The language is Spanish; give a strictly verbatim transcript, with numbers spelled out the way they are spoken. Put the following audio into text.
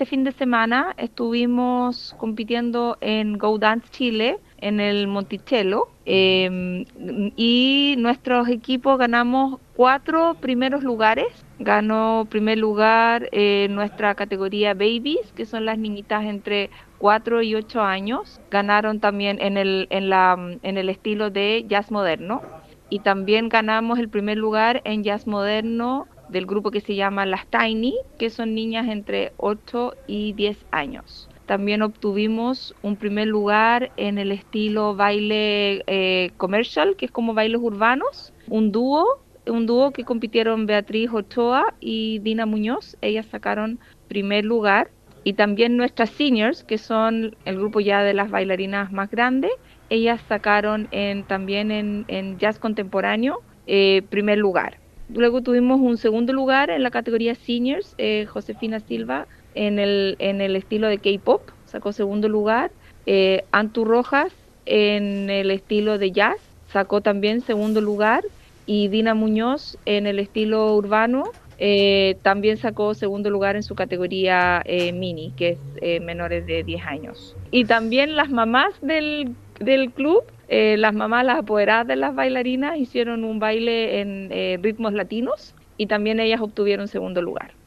este fin de semana estuvimos compitiendo en Go Dance Chile, en el Monticello, em, y nuestros equipos ganamos cuatro primeros lugares. Ganó primer lugar eh, nuestra categoría Babies, que son las niñitas entre cuatro y ocho años. Ganaron también en el, en la, mm, en el estilo de jazz moderno. Y también ganamos el primer lugar en jazz moderno del grupo que se llama Las Tiny, que son niñas entre ocho y diez años. También obtuvimos un primer lugar en el estilo baile eh, commercial, que es como bailes urbanos, un dúo, un dúo que compitieron Beatriz Ochoa y Dina Muñoz. Ellas sacaron primer lugar. Y también nuestras seniors, que son el grupo ya de las bailarinas más grandes, ellas sacaron en, también en, en jazz contemporáneo eh, primer lugar. Luego tuvimos un segundo lugar en la categoría seniors, eh, Josefina Silva en el, en el estilo de K-pop, sacó segundo lugar. Eh, Antu Rojas en el estilo de jazz, sacó también segundo lugar. Y Dina Muñoz en el estilo urbano eh, también sacó segundo lugar en su categoría eh, mini, que es eh, menores de diez años. Y también las mamás del, del club, eh, las mamás, las apoderadas de las bailarinas, hicieron un baile en eh, ritmos latinos y también ellas obtuvieron segundo lugar.